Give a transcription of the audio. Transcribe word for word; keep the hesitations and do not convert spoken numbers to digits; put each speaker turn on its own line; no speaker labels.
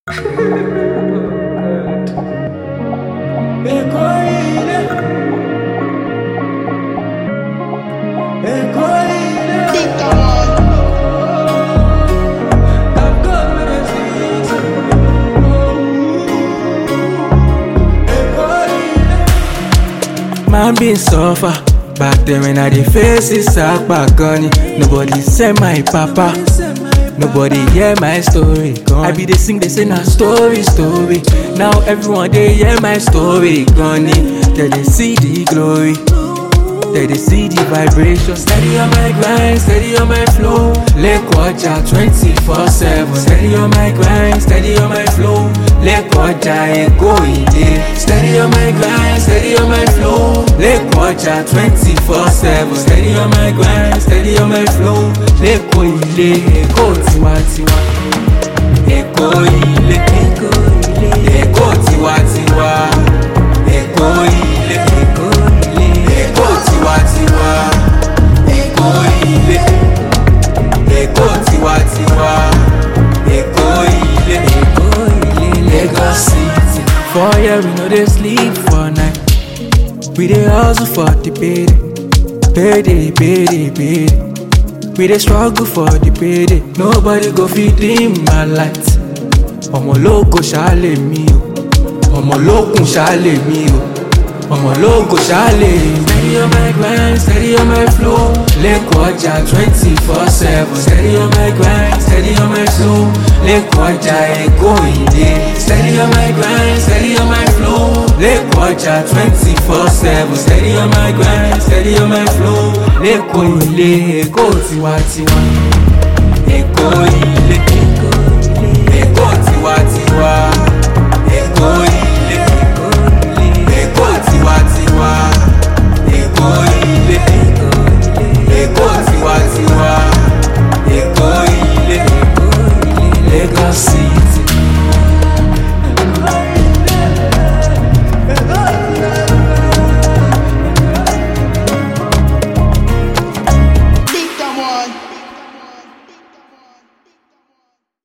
Man been suffer back then when I dey face this akpagani. Nobody send my papa, nobody hear my story. Gone. I be dey sing, they say na story, story. Now everyone they hear my story. Gone, they dey see the glory, they dey see the vibration. Steady on my grind, steady on my flow. Lekwaja twenty-four seven. Steady on my grind, steady on my flow. Lekwaja ego ide. Steady on my grind, steady on my flow. Lekwaja twenty-four seven. Steady on my grind, steady on my flow. Leko ile, eko tiwa tiwa. Eko ile, eko ile. Eko tiwa tiwa. Eko ile, eko ile. Eko tiwa tiwa. Eko ile. Eko tiwa tiwa. Eko ile, eko ile. Lagos City. For here we no dey sleep for night. We dey hustle for the payday, payday, payday, payday. We dey struggle for the payday. Nobody go fit dim my light. Ọmọ ológo ṣáálè mi o, ọmọ ológun ṣáálè mi o, ọmọ ológo ṣáálè mi. Steady on my grind, steady on my flow. Lekwaja twenty-four seven. Steady on my grind, steady on my flow. Lekwaja ego ide. Steady on my grind, steady on my flow. Lekwaja twenty-four seven. Steady on my grind, steady on my flow. Leko ile, eko tiwa tiwa. Eko ile, eko ile. Eko tiwa tiwa. Eko ile, eko ile. Eko tiwa tiwa. Eko ile, eko ile. Eko tiwa tiwa. Eko ile, eko ile. Lagos City.